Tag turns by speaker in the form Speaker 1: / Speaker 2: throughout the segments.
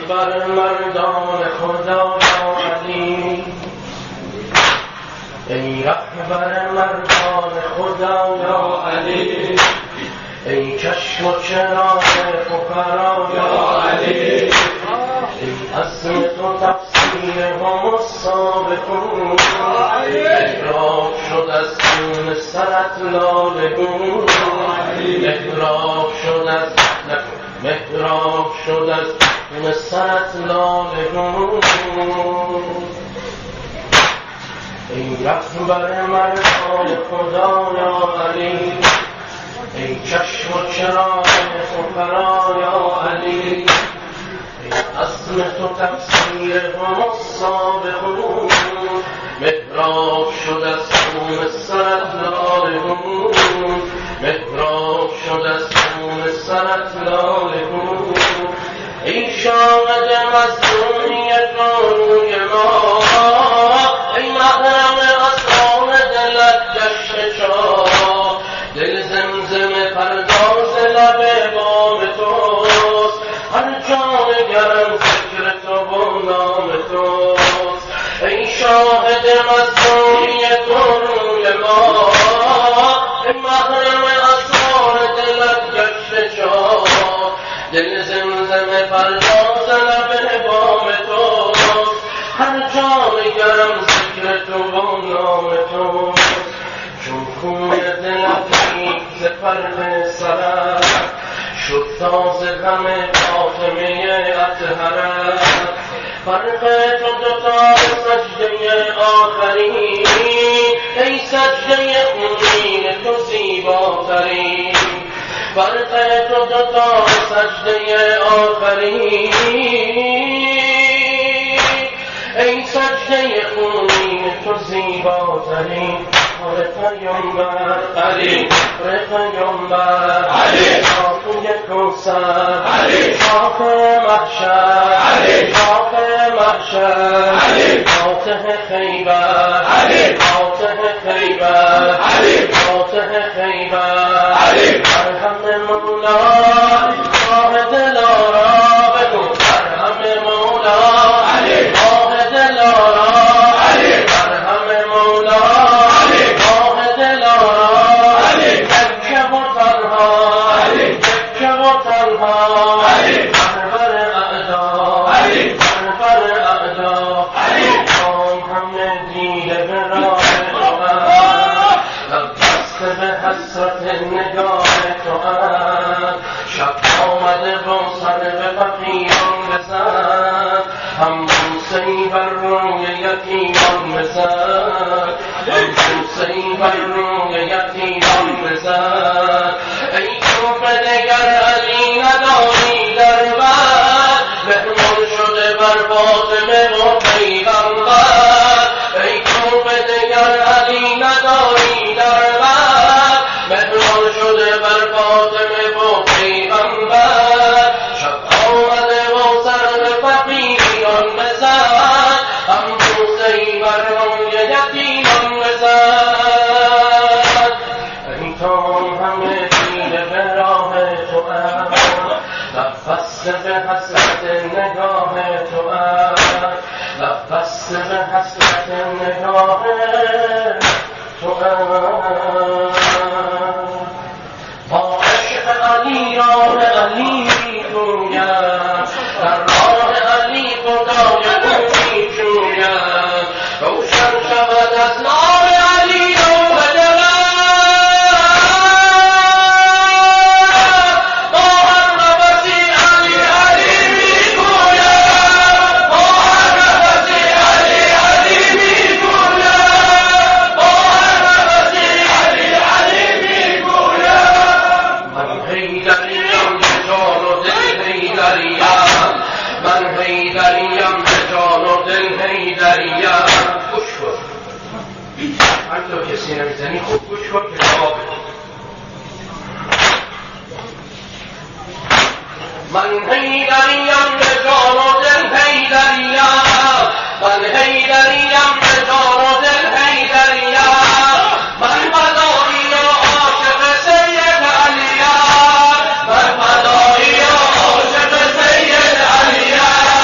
Speaker 1: بر مردان خدا یا علی، ای رهبر مردان خدا یا علی، ای چشم و چراغ فقرا یا علی، ای عزم تو تفسیر هم السابقون، محراب شد از خون سرت لاله گون، محراب شد از خون سرت لاله گون. ای رهبر مردان خدا یا علی، ای چشم و چراغ فقرا یا علی، ای عزم تو تفسیر هم السابقون، محراب شد از خون سرت لاله گون، محراب شد از خون سرت لاله گون. ای شاهد مظلومی روی ما، ای محرم اسرار دلت گشته چاه، دل زمزم پرداز لب بام توست، هر جا نگرم ذکر تو و نام توست. ای شاهد مظلومی روی ما، ای محرم اسرار دلت گشته چاه، دل زمزم پرداز لب بام توست، هر جا نگرم ذکر تو و نام توست. چون خون دلت ز فرق سرت شد تاز غم فاطمه اطهرت، فرق تو دوتا سجده آخرین، ای سجده خونین تو زیباترین، فرق تو دوتا سجده آخرین، ای سجده خونین تو زیباترین. پیامبر علی، پیامبر علی، شاخه کوثر علی، شاخه محشر علی، شاخه محشر علی، فاتح خیبر علی، فاتح خیبر علی، فاتح خیبر علی. مرهم مولا راه دلارا بگو، مرهم مولا علی، راه دلارا علی، مرهم مولا حسرت نگاه تو هم، شب آمده با سر به فقیران بزن، هم بوسه‌ای بر روی یتیمان بزن، هم بوسه‌ای بر روی یتیمان بزن. ای تو به دگر علی نداری در بر، مهمان شده بر فاطمه و پیغمبر. ای تو به دگر علی نداری در بر، مهمان شده بر فاطمه و پیغمبر. شب آمده و سر به فقیران بزن، هم بوسه‌ای بر روی یتیمان بزن. ای تو همه دیده به راه تو نفس به حسرت نگاه تو نفس به حسرت نگاه تو. با عشق علی راه علی جویم، در راه علی خدای خوبی جویم، روشن شود از نام علی رو به دلم، با هر نفسی علی علی میگویم، با هر نفسی علی علی میگویم، با هر نفسی علی علی میگویم. من حیدریم به جان و دل حیدریم، من حیدریم به جان و دل حیدریم. گوش کن، هر تو کسی نمیزنی خوب گوش کن که جواب بده. من حیدریم به جان و دل حیدریم، من حیدریم به جان و دل حیدریم، من فدایی و عاشق سید علیم، من فدایی و عاشق سید علیم.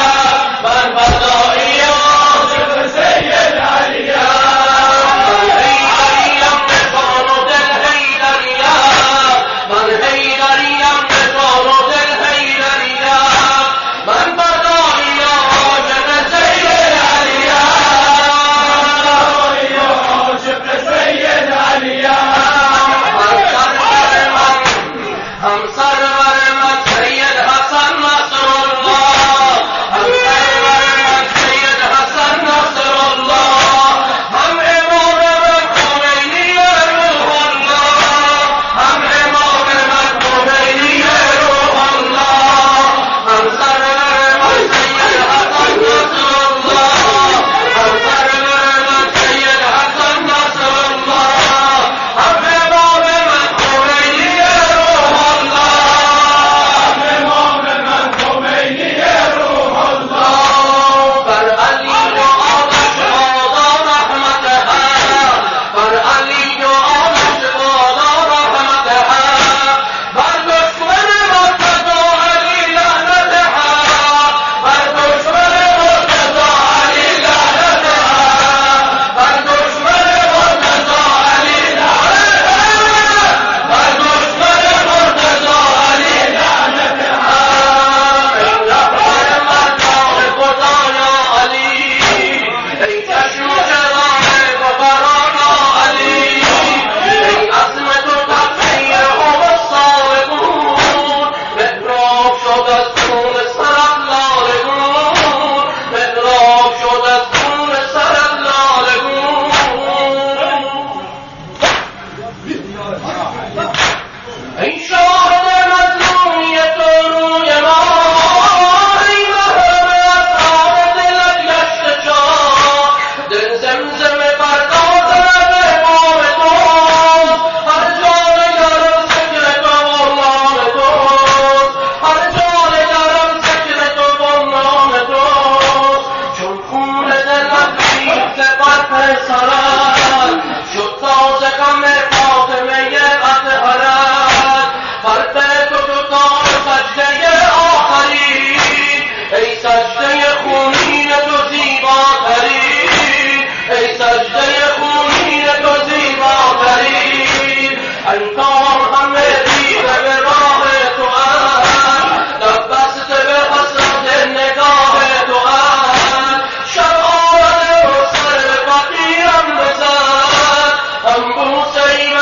Speaker 1: سجده خونین تو زیباترین، ای سجده خونین تو زیباترین، انکار همه دیده به راه تو اند، لب بسته به حسرت نگاه تو اند، شب آمده و سر به فقیرم بزن، هم بوسه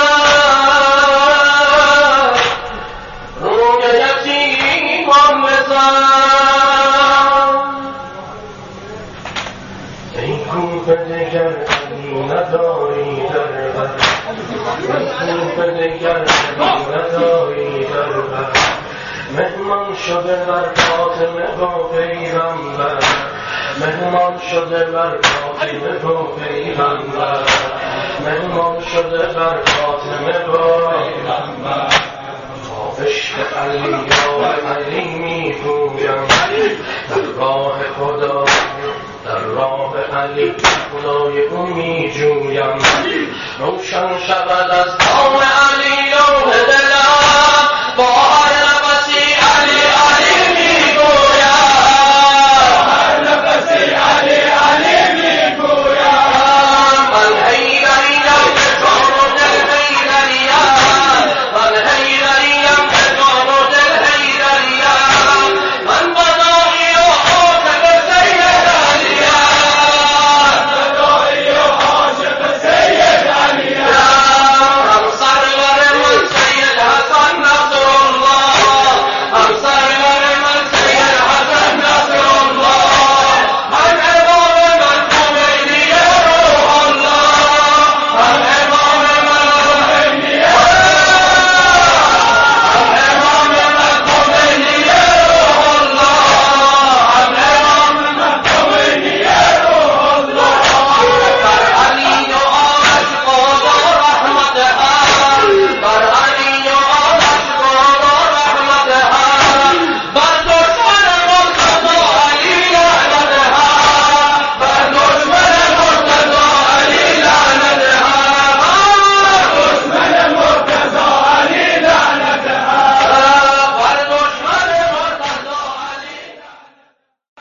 Speaker 1: من روی یتیمان بزن. ای کوفه دگر نداری در بر، ای کوفه دگر نداری در بر، مهمان شده بر فاطمه با پیغمبر، مهمان شده بر فاطمه با پیغمبر، مهمان شده بر فاطمه با پیغمبر. عشق علی یا علی می پویم در راه خدا، در راه علی خدای او می جویم، روشن شود از